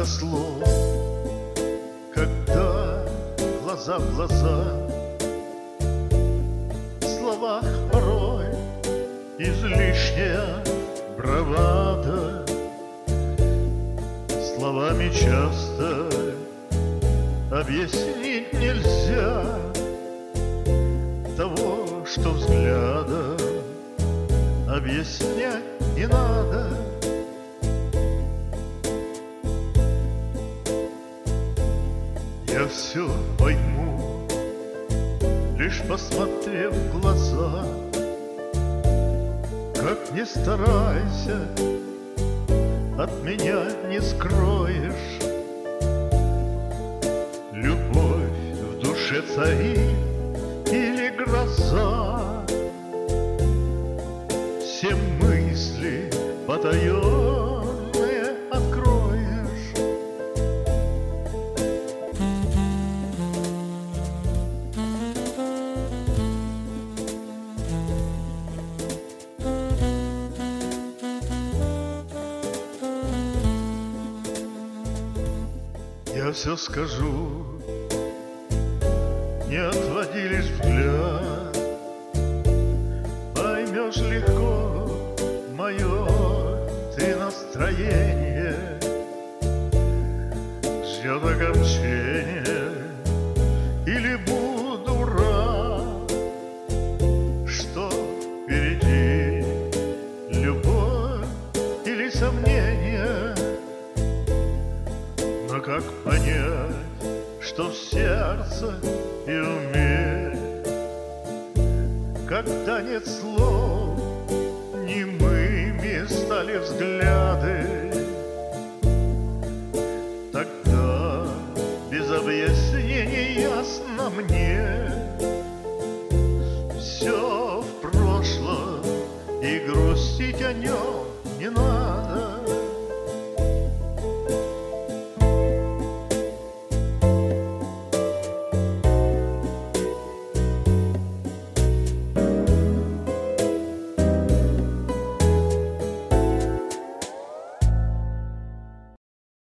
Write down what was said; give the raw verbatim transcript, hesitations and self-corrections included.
много слов, когда глаза в глаза. В словах порой излишняя бравада. Словами часто объяснить нельзя того, что взглядом объяснять не надо. Я все пойму, лишь посмотрев в глаза. Как ни старайся, от меня не скроешь. Любовь в душе царит или гроза. Все мысли потаенные откроешь. Я все скажу, не отводи лишь взгляд. Поймешь легко мое ты настроение. Ждет огорчение или буду рад, что впереди любовь или сомнение. Но как понять, что в сердце и уме, когда нет слов, немыми стали взгляды? Тогда без объяснений ясно мне, все в прошлом, и грустить о нем не надо.